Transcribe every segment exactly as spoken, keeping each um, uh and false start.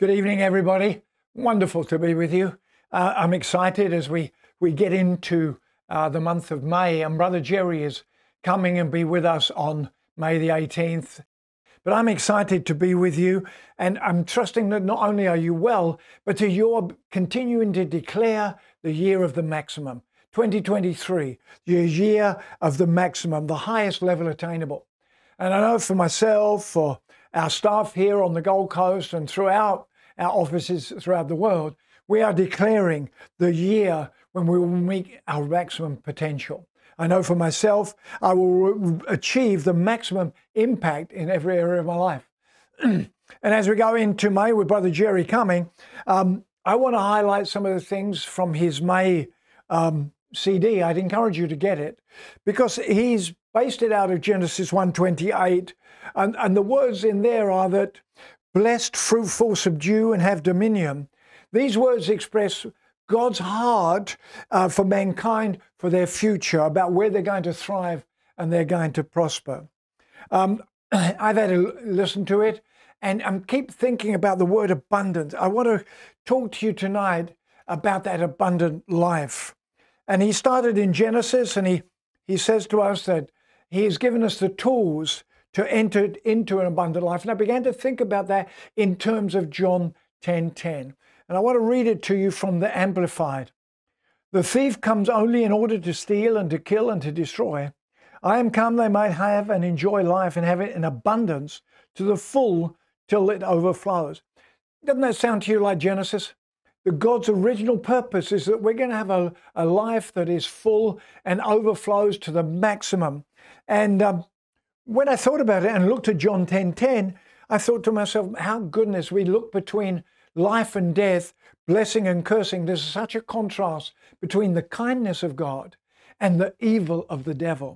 Good evening, everybody. Wonderful to be with you. Uh, I'm excited as we, we get into uh, the month of May, and Brother Jerry is coming and be with us on May the eighteenth. But I'm excited to be with you, and I'm trusting that not only are you well, but that you're continuing to declare the year of the maximum. twenty twenty-three, the year of the maximum, the highest level attainable. And I know for myself, for our staff here on the Gold Coast and throughout our offices throughout the world, we are declaring the year when we will meet our maximum potential. I know for myself, I will achieve the maximum impact in every area of my life. And as we go into May with Brother Jerry coming, um, I want to highlight some of the things from his May um, C D. I'd encourage you to get it because he's based it out of Genesis one twenty-eight. And, and the words in there are that blessed, fruitful, subdue, and have dominion. These words express God's heart uh, for mankind, for their future, about where they're going to thrive and they're going to prosper. Um, I've had to listen to it and I keep thinking about the word abundant. I want to talk to you tonight about that abundant life. And he started in Genesis, and he, he says to us that he has given us the tools to enter into an abundant life. And I began to think about that in terms of John ten ten. And I want to read it to you from the Amplified. The thief comes only in order to steal and to kill and to destroy. I am come they might have and enjoy life and have it in abundance to the full till it overflows. Doesn't that sound to you like Genesis? That God's original purpose is that we're going to have a, a life that is full and overflows to the maximum. And um, when I thought about it and looked at John ten ten, I thought to myself, how goodness, we look between life and death, blessing and cursing. There's such a contrast between the kindness of God and the evil of the devil.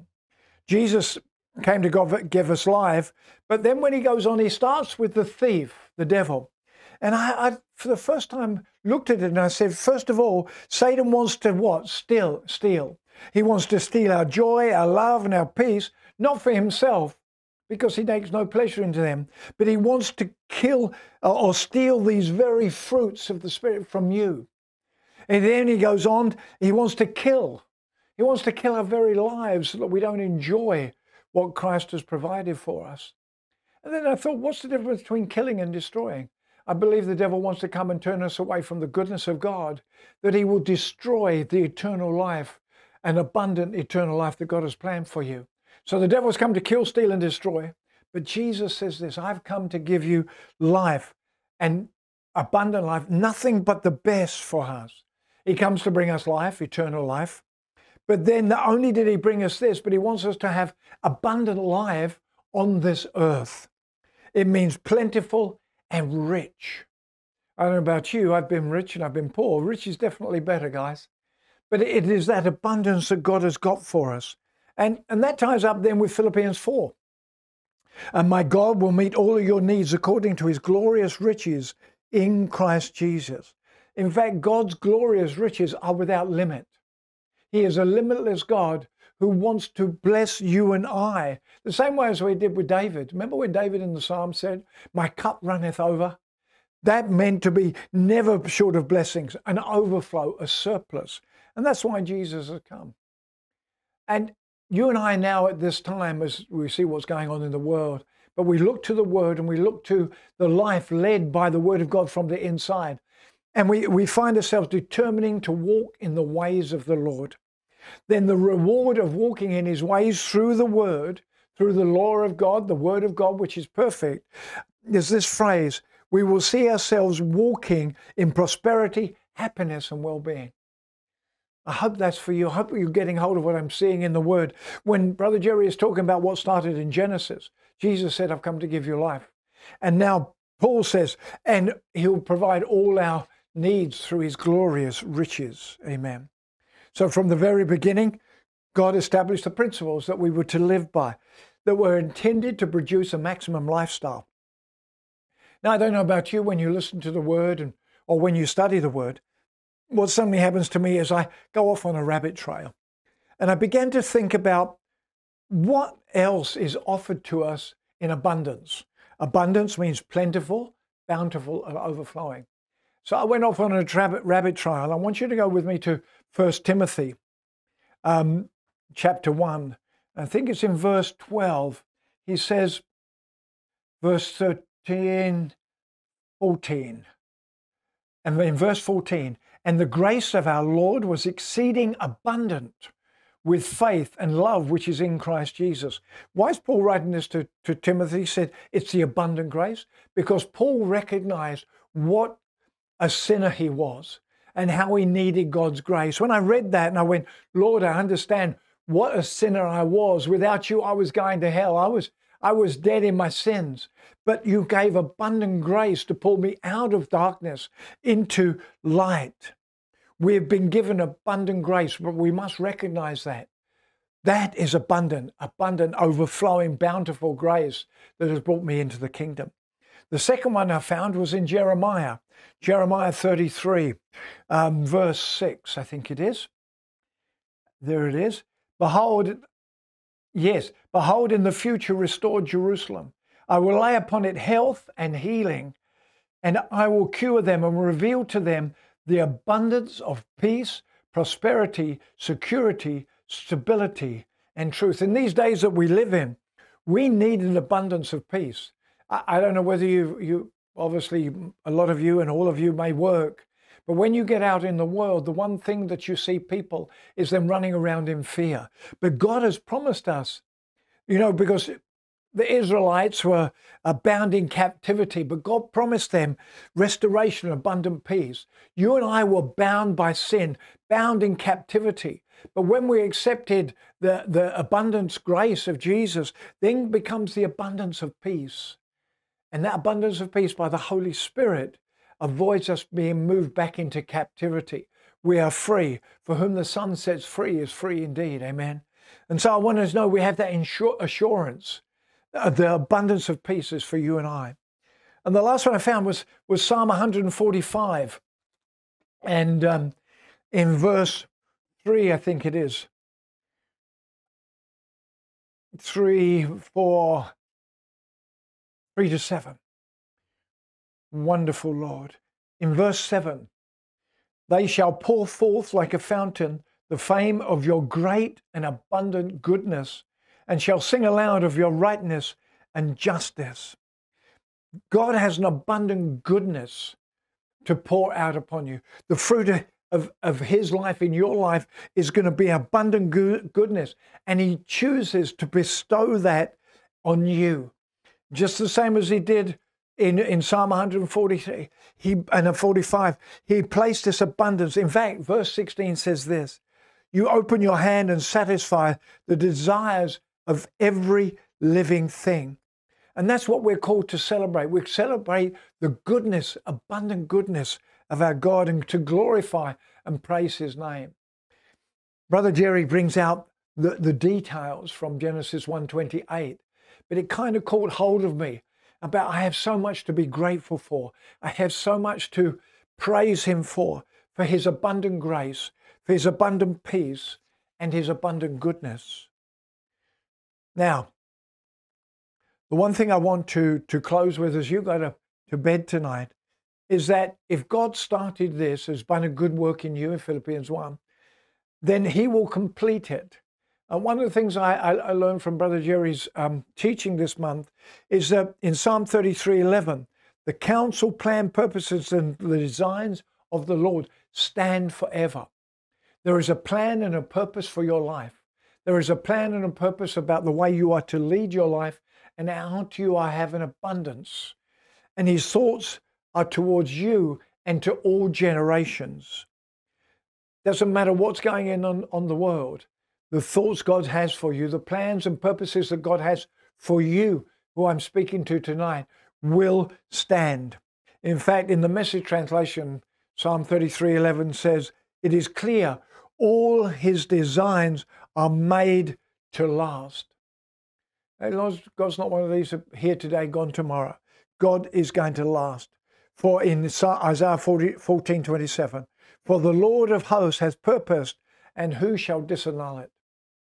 Jesus came to give us life, but then when he goes on, he starts with the thief, the devil. And I, I, for the first time, looked at it and I said, first of all, Satan wants to what? Steal, steal. He wants to steal our joy, our love, and our peace, not for himself, because he takes no pleasure into them, but he wants to kill or steal these very fruits of the Spirit from you. And then he goes on, he wants to kill. He wants to kill our very lives so that we don't enjoy what Christ has provided for us. And then I thought, what's the difference between killing and destroying? I believe the devil wants to come and turn us away from the goodness of God, that he will destroy the eternal life, an abundant eternal life that God has planned for you. So the devil's come to kill, steal, and destroy. But Jesus says this, I've come to give you life and abundant life, nothing but the best for us. He comes to bring us life, eternal life. But then not only did he bring us this, but he wants us to have abundant life on this earth. It means plentiful and rich. I don't know about you, I've been rich and I've been poor. Rich is definitely better, guys. But it is that abundance that God has got for us. And, and that ties up then with Philippians four. And my God will meet all of your needs according to his glorious riches in Christ Jesus. In fact, God's glorious riches are without limit. He is a limitless God who wants to bless you and I. The same way as we did with David. Remember when David in the Psalm said, my cup runneth over? That meant to be never short of blessings, an overflow, a surplus. And that's why Jesus has come. And you and I now at this time, as we see what's going on in the world, but we look to the Word and we look to the life led by the Word of God from the inside. And we, we find ourselves determining to walk in the ways of the Lord. Then the reward of walking in his ways through the Word, through the law of God, the Word of God, which is perfect, is this phrase, we will see ourselves walking in prosperity, happiness, and well-being. I hope that's for you. I hope you're getting hold of what I'm seeing in the Word. When Brother Jerry is talking about what started in Genesis, Jesus said, I've come to give you life. And now Paul says, and he'll provide all our needs through his glorious riches. Amen. So from the very beginning, God established the principles that we were to live by, that were intended to produce a maximum lifestyle. Now, I don't know about you when you listen to the Word and or when you study the Word, what suddenly happens to me is I go off on a rabbit trail and I began to think about what else is offered to us in abundance. Abundance means plentiful, bountiful and overflowing. So I went off on a rabbit, rabbit trail. I want you to go with me to First Timothy um, chapter one. I think it's in verse twelve. He says, verse thirteen, fourteen. And in verse fourteen, and the grace of our Lord was exceeding abundant with faith and love which is in Christ Jesus. Why is Paul writing this to, to Timothy? He said it's the abundant grace, because Paul recognized what a sinner he was and how he needed God's grace. When I read that and I went, Lord, I understand what a sinner I was. Without you, I was going to hell. I was, I was dead in my sins. But you gave abundant grace to pull me out of darkness into light. We've been given abundant grace, but we must recognize that. That is abundant, abundant, overflowing, bountiful grace that has brought me into the kingdom. The second one I found was in Jeremiah, Jeremiah thirty-three, um, verse six, I think it is. There it is. Behold, yes, behold, in the future restored Jerusalem. I will lay upon it health and healing, and I will cure them and reveal to them the abundance of peace, prosperity, security, stability, and truth. In these days that we live in, we need an abundance of peace. I, I don't know whether you, you, obviously a lot of you and all of you may work, but when you get out in the world, the one thing that you see people is them running around in fear. But God has promised us, you know, because the Israelites were bound in captivity, but God promised them restoration, abundant peace. You and I were bound by sin, bound in captivity. But when we accepted the, the abundance grace of Jesus, then becomes the abundance of peace. And that abundance of peace by the Holy Spirit avoids us being moved back into captivity. We are free. For whom the Son sets free is free indeed. Amen. And so I want us to know we have that assurance. The abundance of peace is for you and I. And the last one I found was, was Psalm one forty-five. And um, in verse three, I think it is. Three, four, three to seven. Wonderful Lord. In verse seven, they shall pour forth like a fountain the fame of your great and abundant goodness, and shall sing aloud of your rightness and justice. God has an abundant goodness to pour out upon you. The fruit of, of his life in your life is going to be abundant goodness, and he chooses to bestow that on you. Just the same as he did in, in Psalm one forty-three he, and forty-five, he placed this abundance. In fact, verse sixteen says this, you open your hand and satisfy the desires of every living thing. And that's what we're called to celebrate. We celebrate the goodness, abundant goodness of our God, and to glorify and praise his name. Brother Jerry brings out the, the details from Genesis one twenty-eight, but it kind of caught hold of me about I have so much to be grateful for. I have so much to praise him for, for his abundant grace, for his abundant peace, and his abundant goodness. Now, the one thing I want to, to close with as you go to, to bed tonight is that if God started this, has done a good work in you in Philippians one, then he will complete it. And one of the things I, I, I learned from Brother Jerry's um, teaching this month is that in Psalm thirty-three eleven, the counsel, plan, purposes, and the designs of the Lord stand forever. There is a plan and a purpose for your life. There is a plan and a purpose about the way you are to lead your life and how you are have an abundance. And his thoughts are towards you and to all generations. Doesn't matter what's going on, on on the world. The thoughts God has for you, the plans and purposes that God has for you, who I'm speaking to tonight, will stand. In fact, in the Message translation, Psalm thirty-three eleven says, it is clear all his designs are made to last. God's not one of these here today, gone tomorrow. God is going to last. For in Isaiah fourteen twenty-seven, for the Lord of hosts has purposed, and who shall disannul it?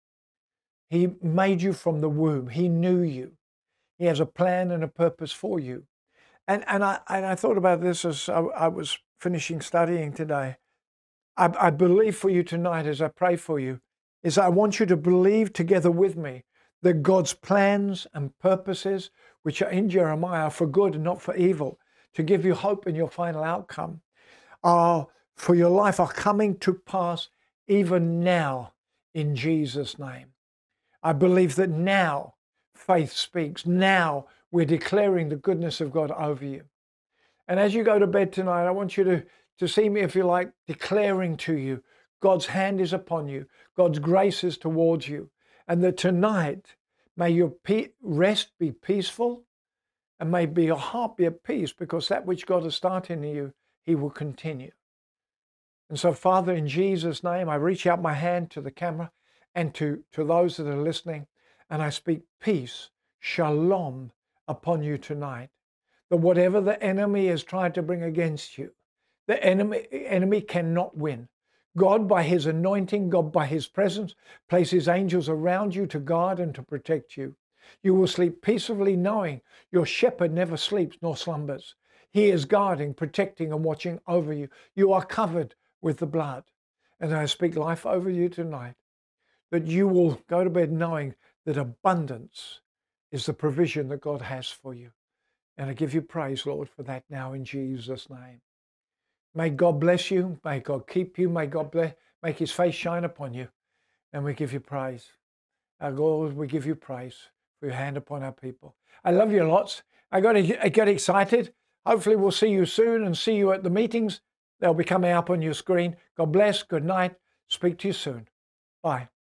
He made you from the womb. He knew you. He has a plan and a purpose for you. And, and, I, and I thought about this as I, I was finishing studying today. I, I believe for you tonight as I pray for you is I want you to believe together with me that God's plans and purposes, which are in Jeremiah, are for good and not for evil, to give you hope in your final outcome, are for your life, are coming to pass even now in Jesus' name. I believe that now faith speaks. Now we're declaring the goodness of God over you. And as you go to bed tonight, I want you to, to see me, if you like, declaring to you, God's hand is upon you. God's grace is towards you. And that tonight, may your pe- rest be peaceful, and may be your heart be at peace, because that which God has started in you, he will continue. And so, Father, in Jesus' name, I reach out my hand to the camera and to, to those that are listening, and I speak peace, shalom, upon you tonight. That whatever the enemy has tried to bring against you, the enemy, enemy cannot win. God, by his anointing, God, by his presence, places angels around you to guard and to protect you. You will sleep peacefully knowing your shepherd never sleeps nor slumbers. He is guarding, protecting, and watching over you. You are covered with the blood. And I speak life over you tonight, that you will go to bed knowing that abundance is the provision that God has for you. And I give you praise, Lord, for that now in Jesus' name. May God bless you. May God keep you. May God bless, make his face shine upon you. And we give you praise. Our Lord, we give you praise for your hand upon our people. I love you lots. I got to I get excited. Hopefully we'll see you soon and see you at the meetings. They'll be coming up on your screen. God bless. Good night. Speak to you soon. Bye.